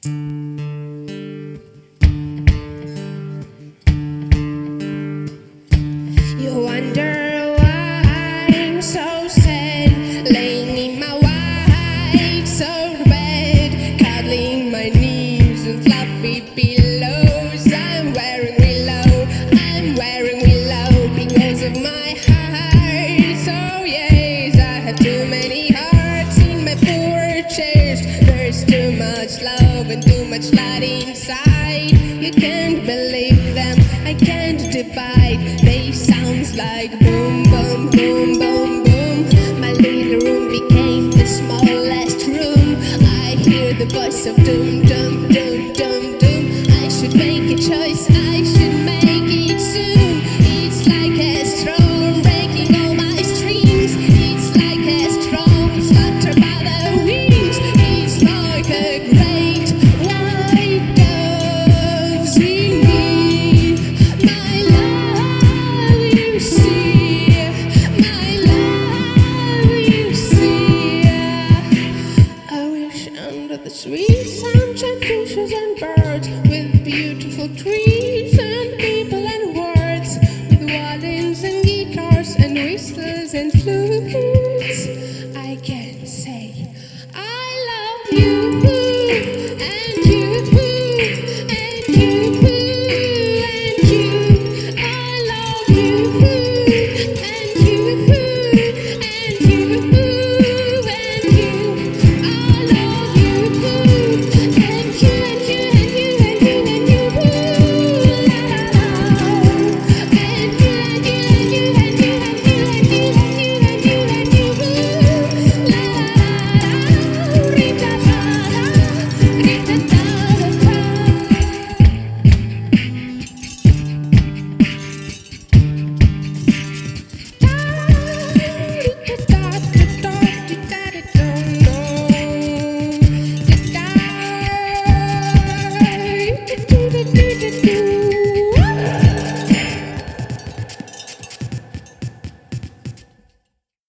You wonder why I'm so sad, laying in my white soaked bed, cuddling my knees and fluffy pillows. I'm wearing willow because of my heart. So yes, I have too many hearts in my poor chest. There's too much love and too much light inside. You can't believe them, I can't divide. They sounds like boom, boom, boom, boom, boom. My little room became the smallest room. I hear the voice of doom, doom, doom, doom, doom. I should make a choice, I should make it soon. It's like a storm breaking all my streams. It's like a storm scattered by the winds. It's like a great white dove singing. My love, you see. My love, you see. I wish under the sweet sunshine, fishes and birds, with beautiful trees and people and words, with violins and guitars and whistles and flutes. I can say